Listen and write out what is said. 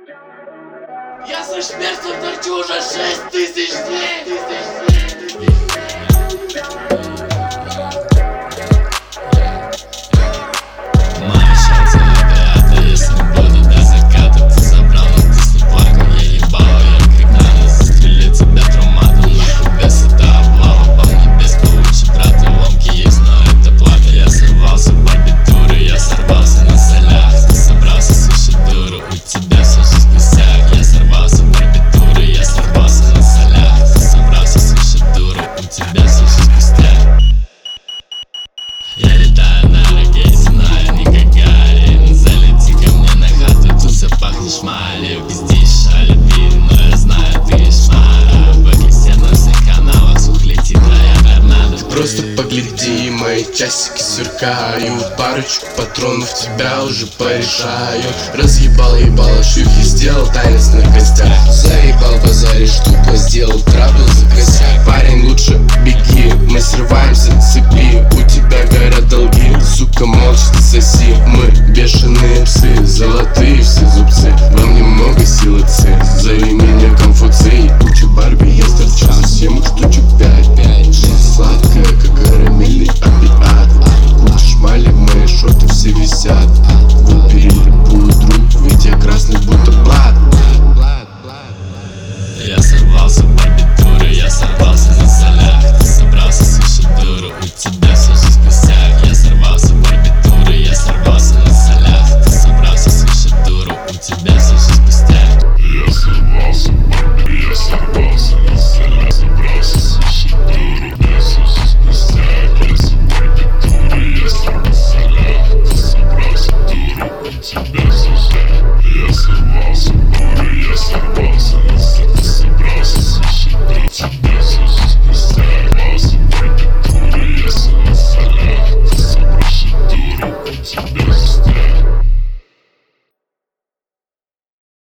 Я со смертью торчу уже 6000 дней. Я летаю на ракете, но я не Гагарин. Залети ко мне на хату, тут все пахнешь малью. Пиздишь о любви, но я знаю, ты шмара. Бэки все на всех каналах, слух летит твоя торнадо. Ты просто погляди, мои часики сверкают. Парочку патронов тебя уже порешаю. Разъебал, ебало, шлюхи, сделал танец на костях. Заебал, базаришь, тупо сделал трабл за косяк. Парень, лучше беги, мы срываемся с цепи. У тебя горят долги, сука, молча ты соси. Мы бешеные псы, золотые все зубцы. Вам немного силы ци, зови меня Конфуций. Куча Барби, я торчал 7 штучек 5. Жизнь сладкая, как карамельный опиат. Куча шмали, мои шорты все висят. Выбери любую друг, ведь я красный будто блад. Я сорвался в барбитуры, я сорвался на солях. Ты собрался слушать дуру, у тебя все жизнь в костях. Я сорвался в барбитуры, я сорвался на солях. Ты собрался слушать дуру, у тебя все жизнь в костях. Я сорвался в барбитуры, я сорвался на солях. Собрался слушать дуру, у меня все жизнь в костях. Я сорвался в барбитуры, я сорвался на солях. Ты собрался дуру, у тебя все жизнь. Я сорвался в барбитуры, я сорвался на солях. Собрался слушать дуру, у тебя все жизнь в костях. Сорвался в барбитуры, я сорвался на солях. Ты собрался дуру, у тебя